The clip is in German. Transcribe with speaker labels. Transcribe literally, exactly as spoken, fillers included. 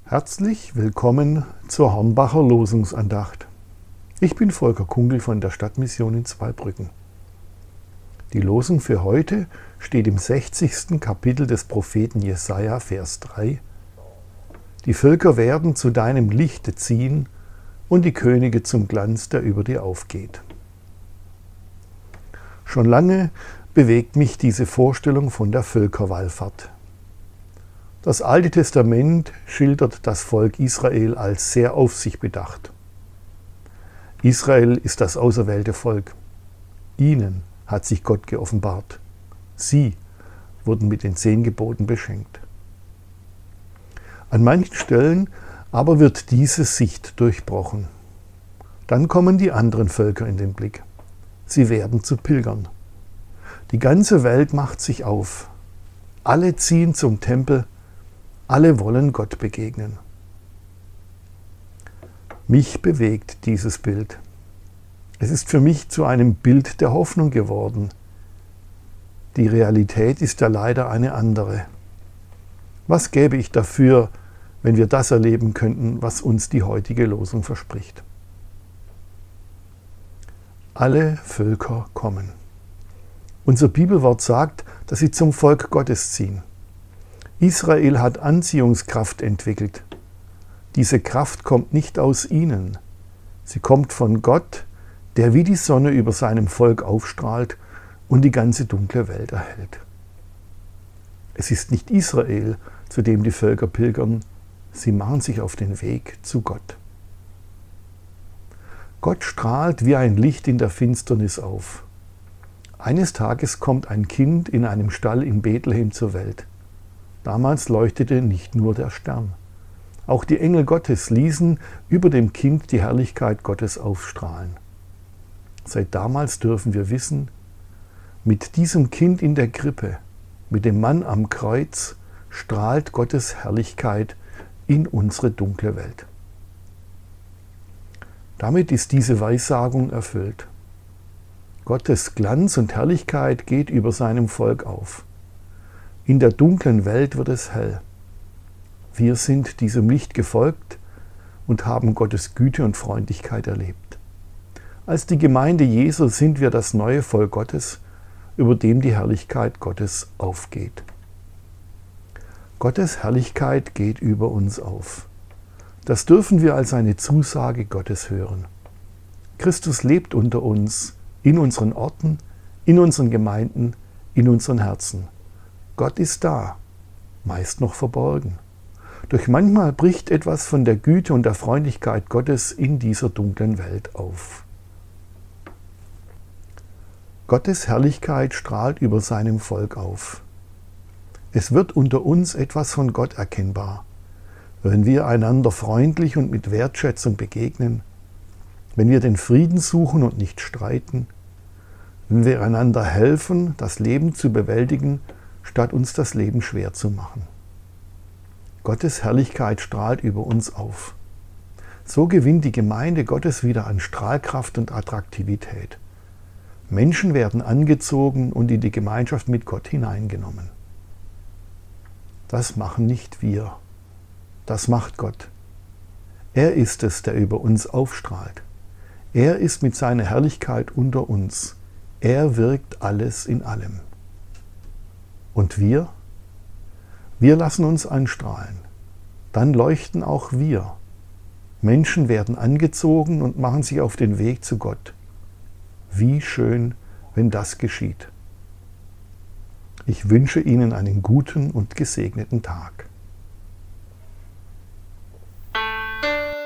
Speaker 1: Herzlich willkommen zur Hornbacher Losungsandacht. Ich bin Volker Kunkel von der Stadtmission in Zweibrücken. Die Losung für heute steht im sechzigsten Kapitel des Propheten Jesaja, Vers drei. Die Völker werden zu deinem Lichte ziehen und die Könige zum Glanz, der über dir aufgeht. Schon lange bewegt mich diese Vorstellung von der Völkerwallfahrt. Das Alte Testament schildert das Volk Israel als sehr auf sich bedacht. Israel ist das auserwählte Volk. Ihnen hat sich Gott geoffenbart. Sie wurden mit den zehn Geboten beschenkt. An manchen Stellen aber wird diese Sicht durchbrochen. Dann kommen die anderen Völker in den Blick. Sie werden zu Pilgern. Die ganze Welt macht sich auf. Alle ziehen zum Tempel. Alle wollen Gott begegnen. Mich bewegt dieses Bild. Es ist für mich zu einem Bild der Hoffnung geworden. Die Realität ist ja leider eine andere. Was gäbe ich dafür, wenn wir das erleben könnten, was uns die heutige Losung verspricht? Alle Völker kommen. Unser Bibelwort sagt, dass sie zum Volk Gottes ziehen. Israel hat Anziehungskraft entwickelt. Diese Kraft kommt nicht aus ihnen. Sie kommt von Gott, der wie die Sonne über seinem Volk aufstrahlt und die ganze dunkle Welt erhellt. Es ist nicht Israel, zu dem die Völker pilgern, sie machen sich auf den Weg zu Gott. Gott strahlt wie ein Licht in der Finsternis auf. Eines Tages kommt ein Kind in einem Stall in Bethlehem zur Welt. Damals leuchtete nicht nur der Stern. Auch die Engel Gottes ließen über dem Kind die Herrlichkeit Gottes aufstrahlen. Seit damals dürfen wir wissen, mit diesem Kind in der Krippe, mit dem Mann am Kreuz, strahlt Gottes Herrlichkeit in unsere dunkle Welt. Damit ist diese Weissagung erfüllt. Gottes Glanz und Herrlichkeit geht über seinem Volk auf. In der dunklen Welt wird es hell. Wir sind diesem Licht gefolgt und haben Gottes Güte und Freundlichkeit erlebt. Als die Gemeinde Jesu sind wir das neue Volk Gottes, über dem die Herrlichkeit Gottes aufgeht. Gottes Herrlichkeit geht über uns auf. Das dürfen wir als eine Zusage Gottes hören. Christus lebt unter uns, in unseren Orten, in unseren Gemeinden, in unseren Herzen. Gott ist da, meist noch verborgen. Doch manchmal bricht etwas von der Güte und der Freundlichkeit Gottes in dieser dunklen Welt auf. Gottes Herrlichkeit strahlt über seinem Volk auf. Es wird unter uns etwas von Gott erkennbar, wenn wir einander freundlich und mit Wertschätzung begegnen, wenn wir den Frieden suchen und nicht streiten, wenn wir einander helfen, das Leben zu bewältigen, statt uns das Leben schwer zu machen. Gottes Herrlichkeit strahlt über uns auf. So gewinnt die Gemeinde Gottes wieder an Strahlkraft und Attraktivität. Menschen werden angezogen und in die Gemeinschaft mit Gott hineingenommen. Das machen nicht wir. Das macht Gott. Er ist es, der über uns aufstrahlt. Er ist mit seiner Herrlichkeit unter uns. Er wirkt alles in allem. Und wir? Wir lassen uns anstrahlen. Dann leuchten auch wir. Menschen werden angezogen und machen sich auf den Weg zu Gott. Wie schön, wenn das geschieht. Ich wünsche Ihnen einen guten und gesegneten Tag.